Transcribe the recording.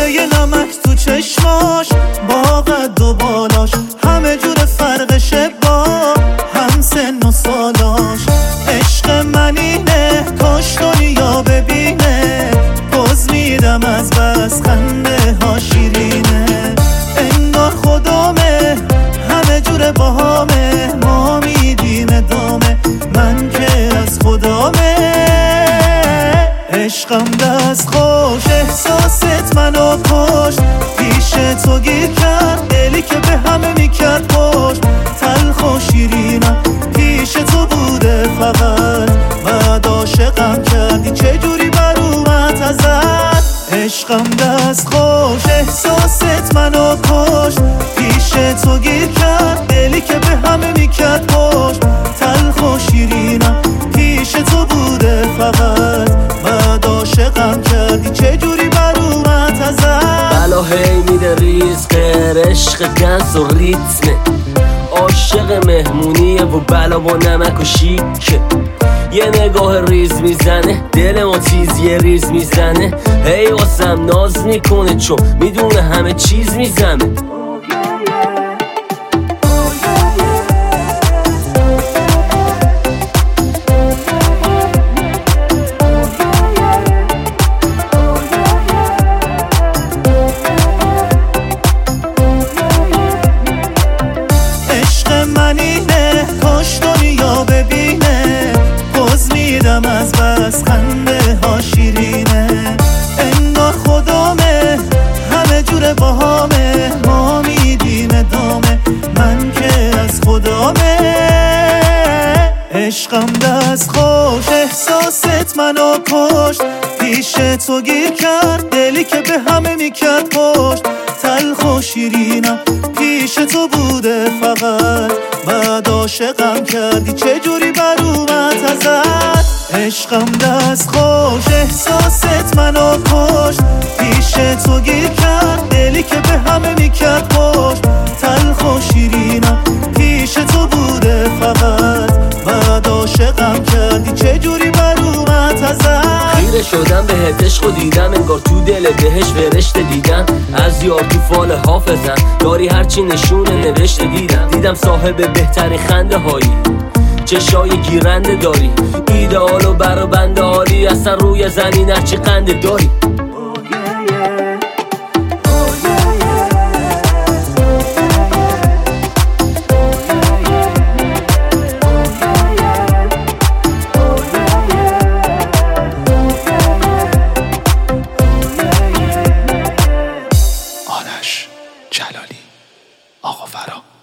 یه نمک تو چشماش، با قد و بالاش همه جور فرقشه، با هم سن و سالاش. عشق من اینه کاش دنیا ببینه، پوز میدم از بس خنده ها شیرینه. انگار خدامه همه جور باهامه، ما میدیم ادامه من که از خدامه. عشقم دست خوش احساست منو کشت، پیش تو گیر کرد دلی که به همه میکرد پشت. تلخ و شیرینم پیش تو بوده فقط، بعد عاشقم کردی چجوری بر اومد ازت. عشقم دست خوش احساست منو کشت، پیش تو گیر کرد دلی که به همه میکرد پشت. تلخ و شیرینم پیش تو بوده فقط، بعد عاشقم کردی چجوری بر اومد ازت. بلا هی میده ریز غیر عشق دنس و ریتمه، عاشق مهمونیه و بلا با نمک و شیکه. یه نگاه ریز میزنه دل ما تیز یه ریز میزنه، هی واسم ناز میکنه چون میدونه همه چیز میزنه. کاش دنیا ببینه، پوز میدم از بس خنده ها شیرینه. انگار خدامه همه جور باهامه، ما میدیم ادامه من که از خدامه. عشقم دست خوش احساست منو کشت، پیش تو گیر کرد دلی که به همه میکرد پشت. تلخ و شیرینم پیش تو بوده فقط، بعد عاشقم کردی چجوری بر اومد ازت. عشقم دست خوش احساست منو کشت، پیش تو گیر کرد دلی که به همه میکرد پشت. تلخ و شیرینم پیش تو بوده فقط، بعد عاشقم کردی چجوری بر اومد ازت. خیره شدم بهت عشق و دیدم انگار تو دل بهش فرشته دیدم. از یار تو فال حافظم داری هرچی نشونه نوشته دیدم صاحب بهترین خنده هایی، چشای گیرنده داری، ایدئال و برا بنده حالی، اصلا روی زمین هرچی قنده داری. جلالی آقا فرا.